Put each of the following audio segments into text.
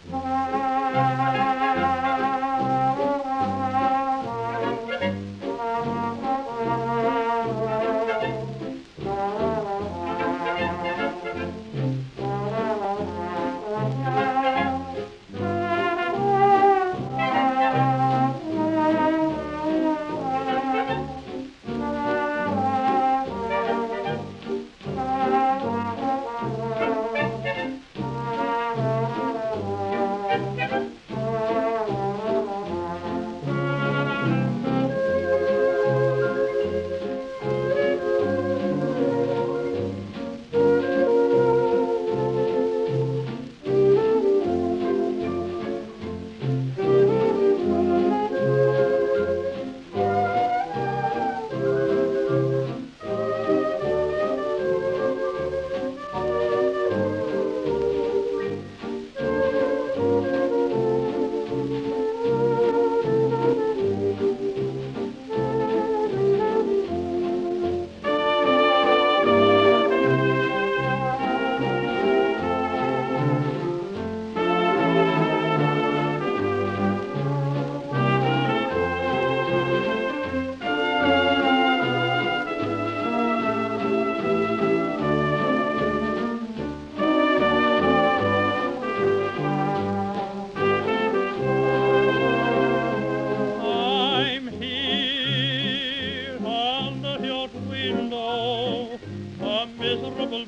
I'm here under your window, a miserable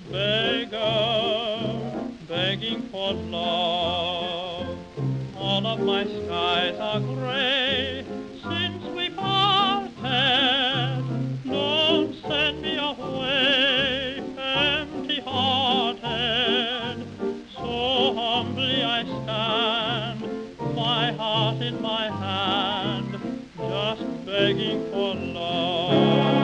beggar, begging for love. All of my skies are gray since we parted. Don't send me away empty-hearted. So humbly I stand, my heart in my hand, just begging for love.